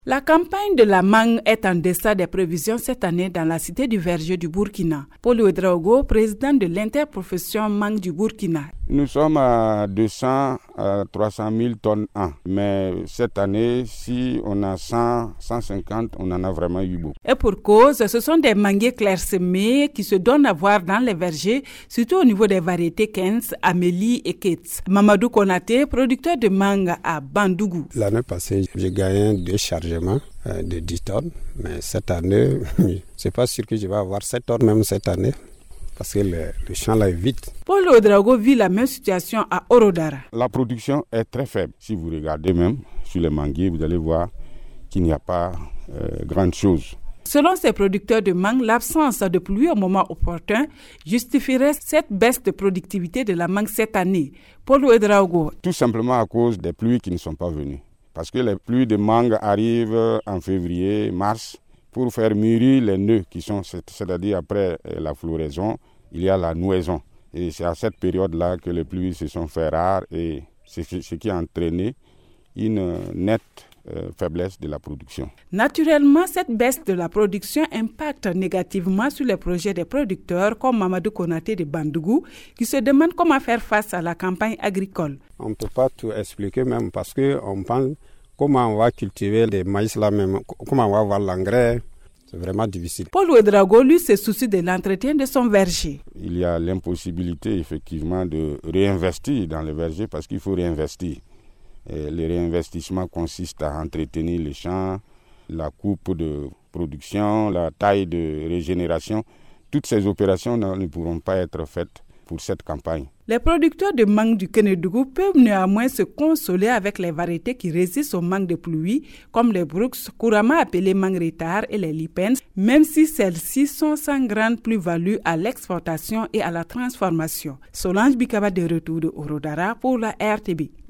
La campagne de la mangue est en deçà des prévisions cette année dans la cité du verger du Burkina. Paul Ouedraogo, président de l'interprofession mangue du Burkina. Nous sommes à 200 à 300 000 tonnes an. Mais cette année, si on a 100, 150, on en a vraiment eu beaucoup. Et pour cause, ce sont des manguiers clairsemés qui se donnent à voir dans les vergers, surtout au niveau des variétés Kens, Amélie et Kets. Mamadou Konaté, producteur de mangue à Bandougou. L'année passée, j'ai gagné 2 chargements de 10 tonnes. Mais cette année, c'est pas sûr que je vais avoir 7 tonnes même cette année. Parce que le champ là est vide. Paul Ouedraogo vit la même situation à Orodara. La production est très faible. Si vous regardez même sur les manguiers, vous allez voir qu'il n'y a pas grande chose. Selon ces producteurs de mangue, l'absence de pluie au moment opportun justifierait cette baisse de productivité de la mangue cette année. Paul Ouedraogo. Tout simplement à cause des pluies qui ne sont pas venues. Parce que les pluies de mangue arrivent en février, mars, pour faire mûrir les nœuds qui sont, c'est-à-dire après la floraison, il y a la nouaison. Et c'est à cette période-là que les pluies se sont fait rares et c'est ce qui a entraîné une nette faiblesse de la production. Naturellement, cette baisse de la production impacte négativement sur les projets des producteurs comme Mamadou Konaté de Bandougou qui se demandent comment faire face à la campagne agricole. On ne peut pas tout expliquer même parce qu'on pense comment on va cultiver les maïs là même, comment on va avoir l'engrais. C'est vraiment difficile. Paul Ouedraogo, lui, se soucie de l'entretien de son verger. Il y a l'impossibilité, effectivement, de réinvestir dans le verger parce qu'il faut réinvestir. Et le réinvestissement consiste à entretenir les champs, la coupe de production, la taille de régénération. Toutes ces opérations ne pourront pas être faites pour cette campagne. Les producteurs de mangue du Kénédougou peuvent néanmoins se consoler avec les variétés qui résistent au manque de pluie, comme les Brooks, couramment appelées mangue retard, et les Lipens, même si celles-ci sont sans grande plus-value à l'exportation et à la transformation. Solange Bikaba de retour de Orodara pour la RTB.